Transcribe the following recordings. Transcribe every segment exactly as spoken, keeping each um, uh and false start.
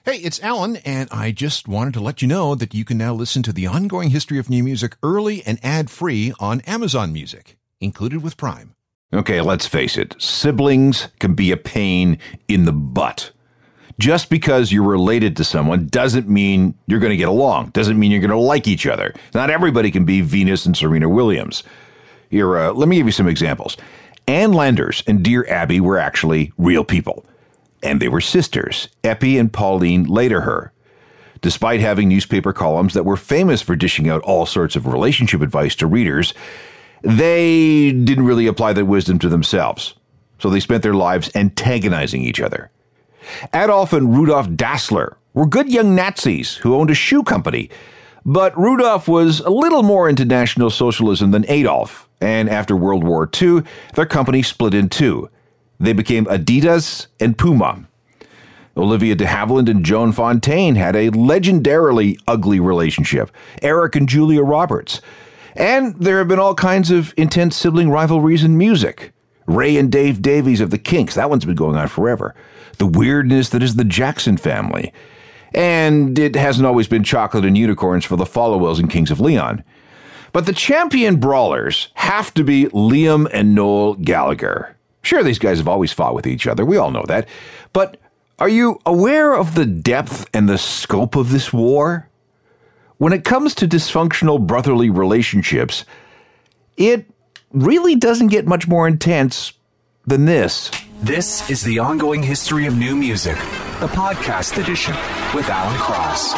Hey, it's Alan, and I just wanted to let you know that you can now listen to the ongoing history of new music early and ad-free on Amazon Music, included with Prime. Okay, let's face it. Siblings can be a pain in the butt. Just because you're related to someone doesn't mean you're going to get along. Doesn't mean you're going to like each other. Not everybody can be Venus and Serena Williams. Here, uh, let me give you some examples. Ann Landers and Dear Abby were actually real people. And they were sisters, Eppie and Pauline Lederher. Despite having newspaper columns that were famous for dishing out all sorts of relationship advice to readers, they didn't really apply that wisdom to themselves. So they spent their lives antagonizing each other. Adolf and Rudolf Dassler were good young Nazis who owned a shoe company, but Rudolf was a little more into National Socialism than Adolf, and after World War Two, their company split in two. They became Adidas and Puma. Olivia de Havilland and Joan Fontaine had a legendarily ugly relationship, Eric and Julia Roberts. And there have been all kinds of intense sibling rivalries in music. Ray and Dave Davies of the Kinks, that one's been going on forever. The weirdness that is the Jackson family. And it hasn't always been chocolate and unicorns for the Followills and Kings of Leon. But the champion brawlers have to be Liam and Noel Gallagher. Sure, these guys have always fought with each other, we all know that. But are you aware of the depth and the scope of this war? When it comes to dysfunctional brotherly relationships, it really doesn't get much more intense than this. This is the Ongoing History of New Music, the podcast edition with Alan Cross.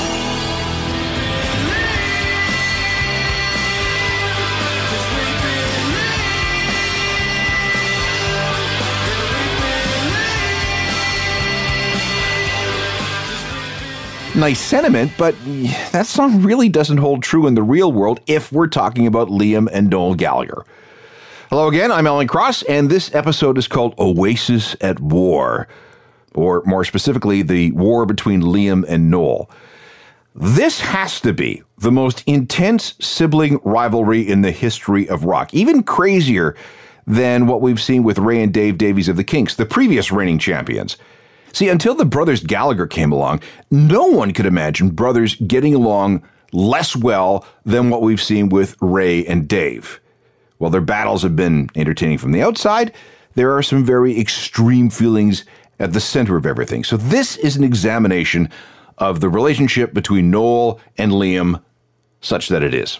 Nice sentiment, but that song really doesn't hold true in the real world if we're talking about Liam and Noel Gallagher. Hello again, I'm Alan Cross, and this episode is called Oasis at War, or more specifically, the war between Liam and Noel. This has to be the most intense sibling rivalry in the history of rock, even crazier than what we've seen with Ray and Dave Davies of the Kinks, the previous reigning champions. See, until the brothers Gallagher came along, no one could imagine brothers getting along less well than what we've seen with Ray and Dave. While their battles have been entertaining from the outside, there are some very extreme feelings at the center of everything. So this is an examination of the relationship between Noel and Liam, such that it is.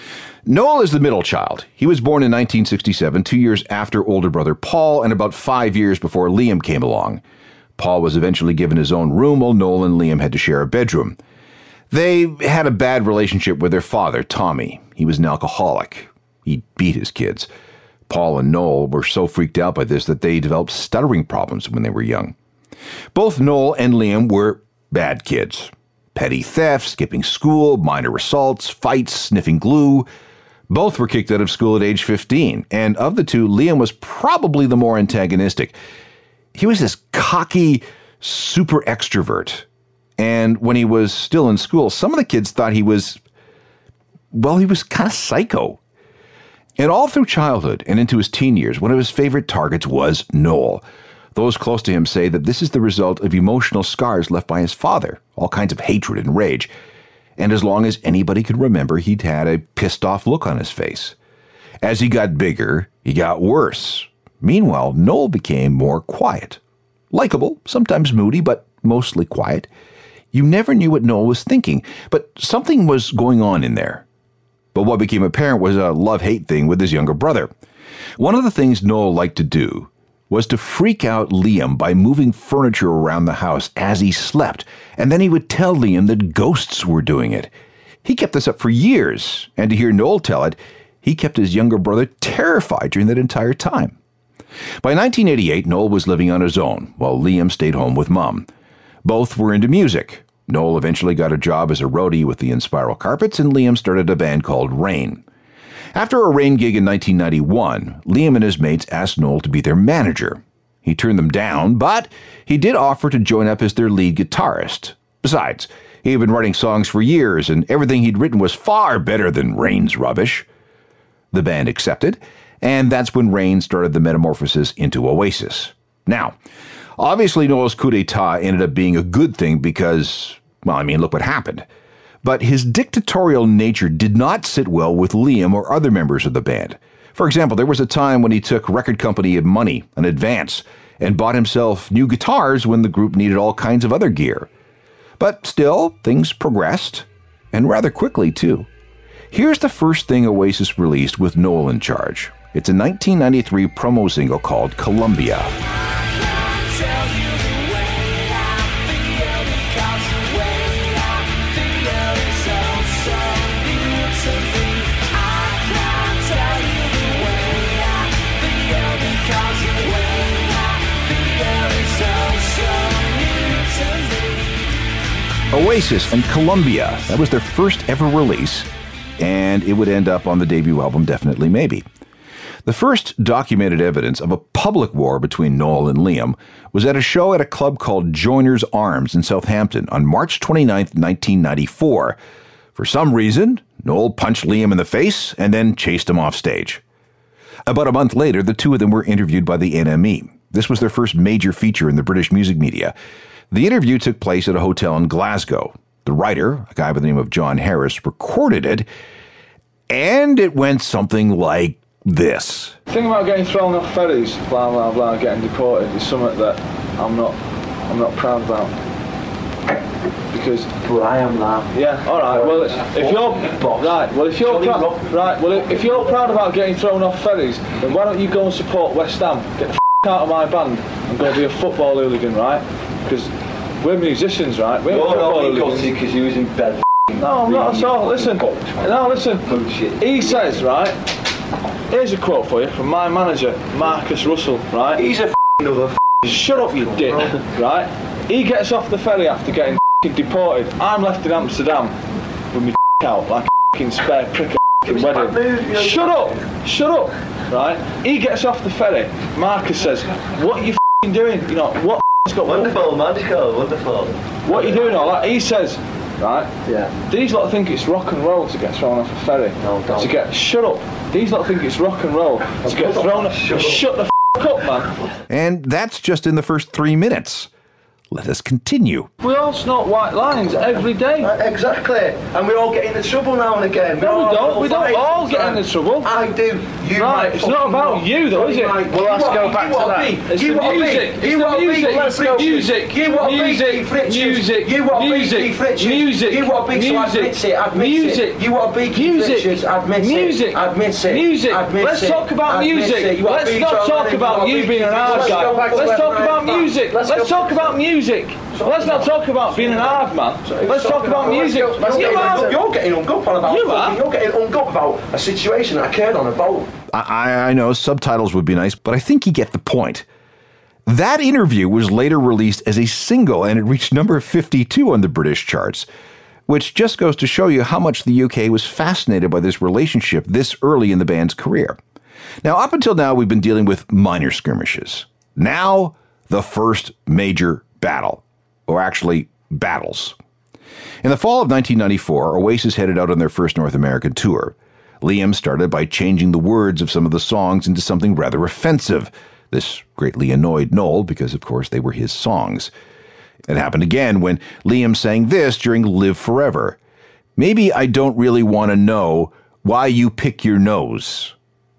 Noel is the middle child. He was born in nineteen sixty-seven, two years after older brother Paul, and about five years before Liam came along. Paul was eventually given his own room, while Noel and Liam had to share a bedroom. They had a bad relationship with their father, Tommy. He was an alcoholic. He beat his kids. Paul and Noel were so freaked out by this that they developed stuttering problems when they were young. Both Noel and Liam were bad kids. Petty theft, skipping school, minor assaults, fights, sniffing glue. Both were kicked out of school at age fifteen, and of the two, Liam was probably the more antagonistic. He was this cocky, super extrovert. And when he was still in school, some of the kids thought he was, well, he was kind of psycho. And all through childhood and into his teen years, one of his favorite targets was Noel. Those close to him say that this is the result of emotional scars left by his father, all kinds of hatred and rage. And as long as anybody could remember, he'd had a pissed-off look on his face. As he got bigger, he got worse. Meanwhile, Noel became more quiet. Likable, sometimes moody, but mostly quiet. You never knew what Noel was thinking, but something was going on in there. But what became apparent was a love-hate thing with his younger brother. One of the things Noel liked to do was to freak out Liam by moving furniture around the house as he slept, and then he would tell Liam that ghosts were doing it. He kept this up for years, and to hear Noel tell it, he kept his younger brother terrified during that entire time. By nineteen eighty-eight, Noel was living on his own, while Liam stayed home with Mom. Both were into music. Noel eventually got a job as a roadie with the Inspiral Carpets, and Liam started a band called Rain. After a Rain gig in nineteen ninety-one, Liam and his mates asked Noel to be their manager. He turned them down, but he did offer to join up as their lead guitarist. Besides, he had been writing songs for years, and everything he'd written was far better than Rain's rubbish. The band accepted, and that's when Rain started the metamorphosis into Oasis. Now, Obviously, Noel's coup d'etat ended up being a good thing because, well, I mean, look what happened. But his dictatorial nature did not sit well with Liam or other members of the band. For example, there was a time when he took record company money in advance and bought himself new guitars when the group needed all kinds of other gear. But still, things progressed, and rather quickly, too. Here's the first thing Oasis released with Noel in charge. It's a nineteen ninety-three promo single called Columbia. Oasis and Columbia. That was their first ever release, and it would end up on the debut album Definitely Maybe. The first documented evidence of a public war between Noel and Liam was at a show at a club called Joiner's Arms in Southampton on March twenty-ninth, nineteen ninety-four. For some reason, Noel punched Liam in the face and then chased him off stage. About a month later, the two of them were interviewed by the N M E. This was their first major feature in the British music media. The interview took place at a hotel in Glasgow. The writer, a guy by the name of John Harris, recorded it, and it went something like this. The thing about getting thrown off ferries, blah blah blah, getting deported is something that I'm not, I'm not proud about. Because well, I am now. Yeah. All right. Well, if you're right, well, if you're proud, right, well, if you're proud about getting thrown off ferries, then why don't you go and support West Ham? Get the f*** out of my band and go be a football hooligan, right? Because we're musicians, right? We're You're football not hooligans. because you was in bed. No, I'm not at all. Listen, no, listen. He says, right. Here's a quote for you from my manager, Marcus Russell, right? He's a another. Shut up, you dick, right? He gets off the ferry after getting deported. I'm left in Amsterdam with me out like a spare prick at a wedding. Shut up, shut up, right? He gets off the ferry. Marcus says, "What are you doing? You know what?" Got wonderful, man. It's called wonderful. What are you doing all that? He says, right? Yeah. These lot think it's rock and roll to get thrown off a ferry. No, don't. To get shut up. These lot think it's rock and roll to get thrown off. Shut, shut the f*** up, man. And that's just in the first three minutes. Let us continue. We all snort white lines every day. Uh, exactly. And we all get into trouble now and again. No, we don't. We don't all get into trouble. I do. You right, it's not about you, though, is it? Well, let's go back to that. It's the music. It's the music. Let's go. Music. Music. Music. You want music. Music. You want big music. Music. You want big music. Admit it. Music. Admit it. Music. Let's talk about music. Let's not talk about you being an hard guy. Let's talk about music. Let's talk about music. Music. Let's not talk about being an hard man. Let's talk about music. You are. You're getting hung up on about. You are. You're getting hung up about a situation that occurred on a boat. I, I know subtitles would be nice, but I think you get the point. That interview was later released as a single, and it reached number fifty-two on the British charts, which just goes to show you how much the U K was fascinated by this relationship this early in the band's career. Now, up until now, we've been dealing with minor skirmishes. Now, the first major battle, or actually battles. In the fall of nineteen ninety-four, Oasis headed out on their first North American tour. Liam started by changing the words of some of the songs into something rather offensive. This greatly annoyed Noel because, of course, they were his songs. It happened again when Liam sang this during Live Forever. Maybe I don't really want to know why you pick your nose.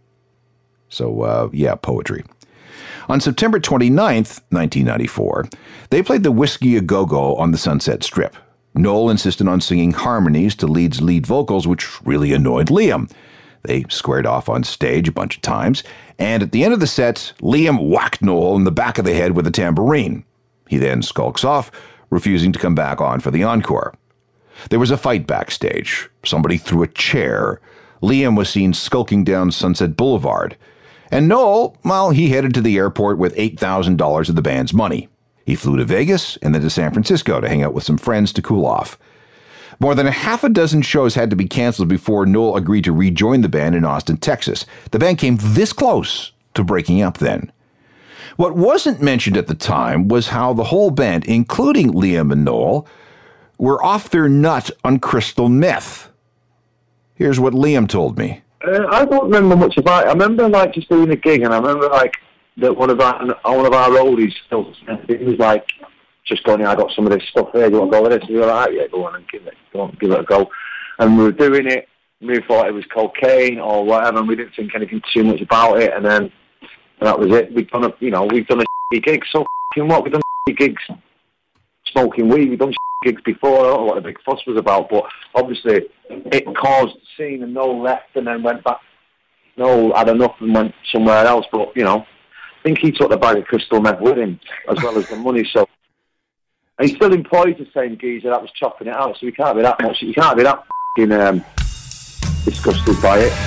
So, uh, yeah, poetry. On September twenty-ninth, nineteen ninety-four, they played the Whiskey A Go-Go on the Sunset Strip. Noel insisted on singing harmonies to Lead's lead vocals, which really annoyed Liam. They squared off on stage a bunch of times, and at the end of the set, Liam whacked Noel in the back of the head with a tambourine. He then skulks off, refusing to come back on for the encore. There was a fight backstage. Somebody threw a chair. Liam was seen skulking down Sunset Boulevard. And Noel, well, he headed to the airport with eight thousand dollars of the band's money. He flew to Vegas and then to San Francisco to hang out with some friends to cool off. More than a half a dozen shows had to be canceled before Noel agreed to rejoin the band in Austin, Texas. The band came this close to breaking up then. What wasn't mentioned at the time was how the whole band, including Liam and Noel, were off their nut on crystal meth. Here's what Liam told me. Uh, I don't remember much about it. I remember like just doing a gig, and I remember like that one of our one of our oldies, he was like, just going, I got some of this stuff here, do you want to go with this? And we were like, yeah, go on and give it, go on, give it a go. And we were doing it, we thought it was cocaine or whatever, and we didn't think anything too much about it, and then that was it. We've done a, you know, we've done a gig, so f***ing what, we've done gigs smoking weed, we've done gigs before, I don't know what the big fuss was about, but obviously it caused the scene, and Noel left and then went back. Noel had enough and went somewhere else, but, you know, I think he took the bag of crystal meth with him, as well as the money, so... And he still employs the same geezer that was chopping it out, so you can't be that much, you can't be that f***ing um, disgusted by it.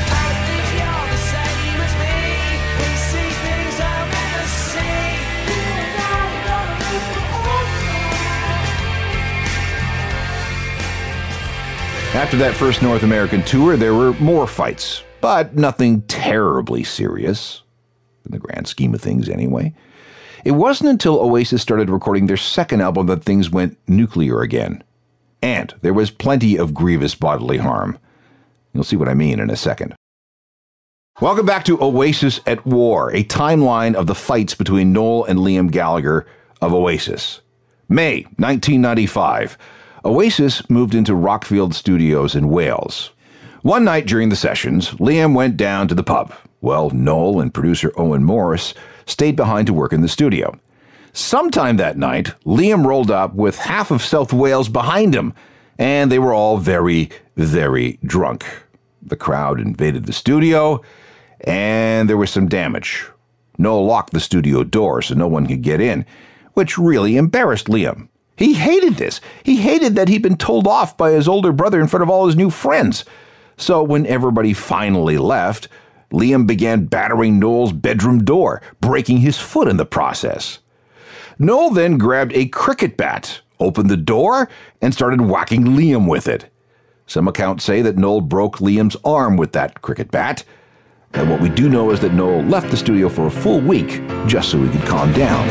After that first North American tour, there were more fights, but nothing terribly serious, in the grand scheme of things anyway. It wasn't until Oasis started recording their second album that things went nuclear again. And there was plenty of grievous bodily harm. You'll see what I mean in a second. Welcome back to Oasis at War, a timeline of the fights between Noel and Liam Gallagher of Oasis. May nineteen ninety-five. Oasis moved into Rockfield Studios in Wales. One night during the sessions, Liam went down to the pub. Well, Noel and producer Owen Morris stayed behind to work in the studio. Sometime that night, Liam rolled up with half of South Wales behind him, and they were all very, very drunk. The crowd invaded the studio, and there was some damage. Noel locked the studio door so no one could get in, which really embarrassed Liam. He hated this. He hated that he'd been told off by his older brother in front of all his new friends. So when everybody finally left, Liam began battering Noel's bedroom door, breaking his foot in the process. Noel then grabbed a cricket bat, opened the door, and started whacking Liam with it. Some accounts say that Noel broke Liam's arm with that cricket bat. And what we do know is that Noel left the studio for a full week just so he could calm down.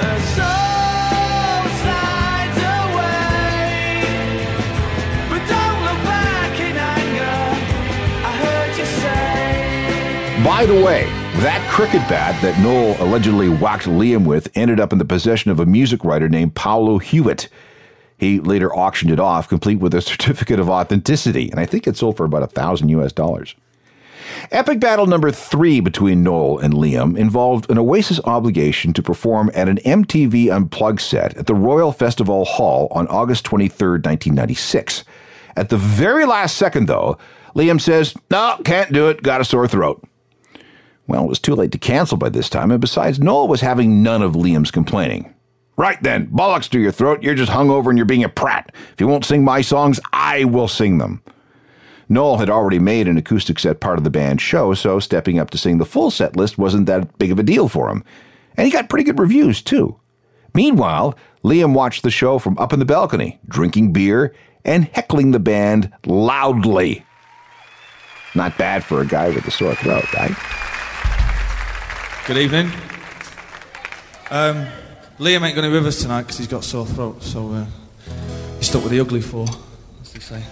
By the way, that cricket bat that Noel allegedly whacked Liam with ended up in the possession of a music writer named Paolo Hewitt. He later auctioned it off, complete with a certificate of authenticity, and I think it sold for about a thousand U S dollars. Epic battle number three between Noel and Liam involved an Oasis obligation to perform at an M T V Unplugged set at the Royal Festival Hall on August twenty-third, nineteen ninety-six. At the very last second, though, Liam says, "No, can't do it, got a sore throat." Well, it was too late to cancel by this time, and besides, Noel was having none of Liam's complaining. "Right then, bollocks to your throat, you're just hungover and you're being a prat. If you won't sing my songs, I will sing them." Noel had already made an acoustic set part of the band's show, so stepping up to sing the full set list wasn't that big of a deal for him. And he got pretty good reviews, too. Meanwhile, Liam watched the show from up in the balcony, drinking beer and heckling the band loudly. Not bad for a guy with a sore throat, right? Good evening. Um, Liam ain't going to be with us tonight because he's got sore throat, so uh, he's stuck with the ugly four, as they say.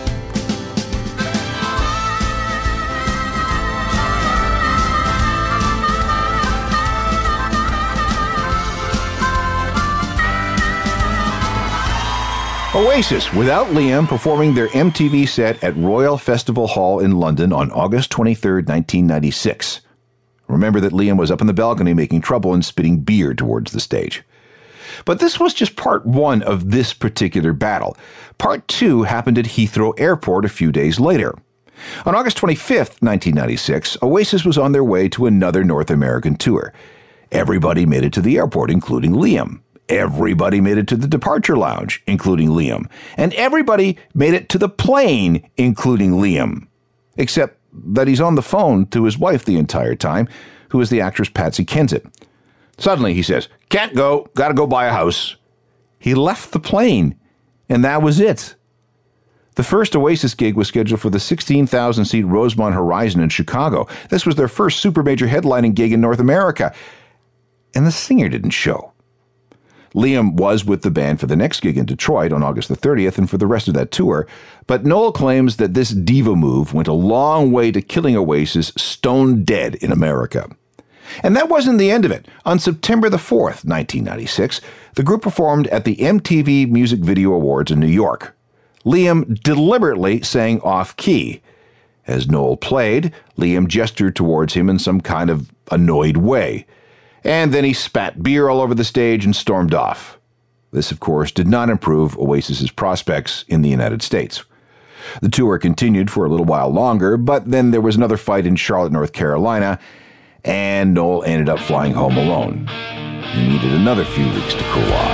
Oasis, without Liam, performing their M T V set at Royal Festival Hall in London on August twenty-third, nineteen ninety-six. Remember that Liam was up in the balcony making trouble and spitting beer towards the stage. But this was just part one of this particular battle. Part two happened at Heathrow Airport a few days later. On August twenty-fifth, nineteen ninety-six, Oasis was on their way to another North American tour. Everybody made it to the airport, including Liam. Everybody made it to the departure lounge, including Liam. And everybody made it to the plane, including Liam. Except that he's on the phone to his wife the entire time, who is the actress Patsy Kensit. Suddenly he says, "Can't go, gotta go buy a house." He left the plane, and that was it. The first Oasis gig was scheduled for the sixteen thousand seat Rosemont Horizon in Chicago. This was their first super major headlining gig in North America. And the singer didn't show. Liam was with the band for the next gig in Detroit on August the thirtieth and for the rest of that tour, but Noel claims that this diva move went a long way to killing Oasis stone dead in America. And that wasn't the end of it. On September the fourth, nineteen ninety-six, the group performed at the M T V Music Video Awards in New York. Liam deliberately sang off-key. As Noel played, Liam gestured towards him in some kind of annoyed way. And then he spat beer all over the stage and stormed off. This, of course, did not improve Oasis's prospects in the United States. The tour continued for a little while longer, but then there was another fight in Charlotte, North Carolina, and Noel ended up flying home alone. He needed another few weeks to cool off.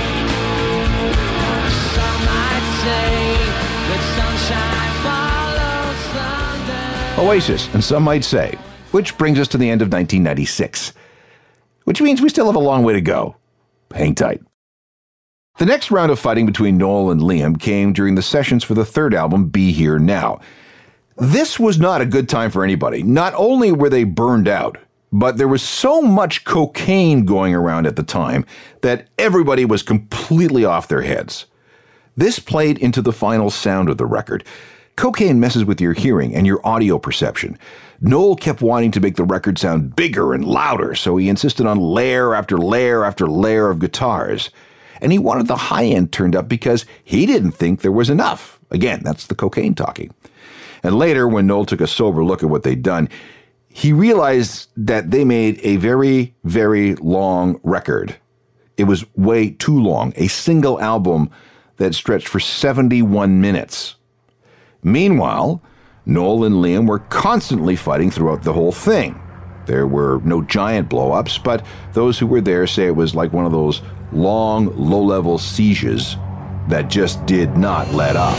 Some might say that sunshine follows thunder. Oasis, and some might say, which brings us to the end of nineteen ninety-six, which means we still have a long way to go. Hang tight. The next round of fighting between Noel and Liam came during the sessions for the third album, Be Here Now. This was not a good time for anybody. Not only were they burned out, but there was so much cocaine going around at the time that everybody was completely off their heads. This played into the final sound of the record. Cocaine messes with your hearing and your audio perception. Noel kept wanting to make the record sound bigger and louder, so he insisted on layer after layer after layer of guitars. And he wanted the high end turned up because he didn't think there was enough. Again, that's the cocaine talking. And later, when Noel took a sober look at what they'd done, he realized that they made a very, very long record. It was way too long, a single album that stretched for seventy-one minutes. Meanwhile, Noel and Liam were constantly fighting throughout the whole thing. There were no giant blow-ups, but those who were there say it was like one of those long, low-level sieges that just did not let up.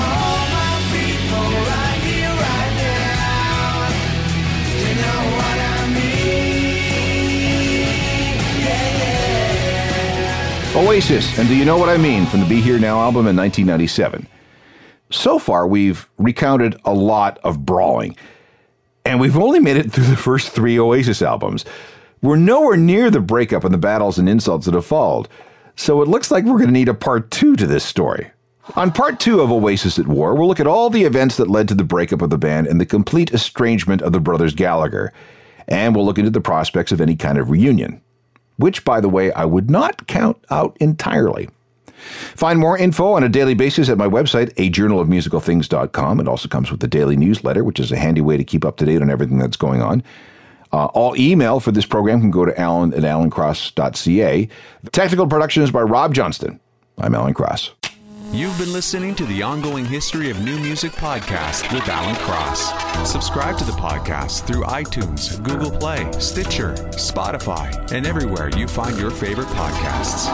Oasis, and Do You Know What I Mean from the Be Here Now album in nineteen ninety-seven. So far, we've recounted a lot of brawling, and we've only made it through the first three Oasis albums. We're nowhere near the breakup and the battles and insults that have followed, so it looks like we're going to need a part two to this story. On part two of Oasis at War, we'll look at all the events that led to the breakup of the band and the complete estrangement of the brothers Gallagher, and we'll look into the prospects of any kind of reunion, which, by the way, I would not count out entirely. Find more info on a daily basis at my website, a journal of musical things dot com. It also comes with the daily newsletter, which is a handy way to keep up to date on everything that's going on. Uh, all email for this program can go to alan at alan cross dot c a. The technical production is by Rob Johnston. I'm Alan Cross. You've been listening to the Ongoing History of New Music podcast with Alan Cross. Subscribe to the podcast through iTunes, Google Play, Stitcher, Spotify, and everywhere you find your favorite podcasts.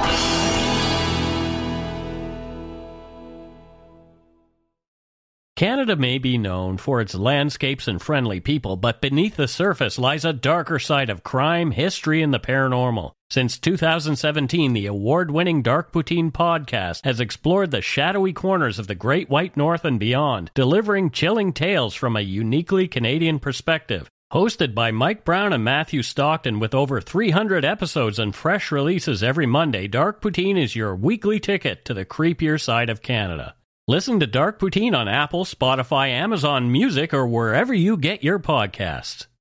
Canada may be known for its landscapes and friendly people, but beneath the surface lies a darker side of crime, history, and the paranormal. Since two thousand seventeen, the award-winning Dark Poutine podcast has explored the shadowy corners of the Great White North and beyond, delivering chilling tales from a uniquely Canadian perspective. Hosted by Mike Brown and Matthew Stockton with over three hundred episodes and fresh releases every Monday, Dark Poutine is your weekly ticket to the creepier side of Canada. Listen to Dark Poutine on Apple, Spotify, Amazon Music, or wherever you get your podcasts.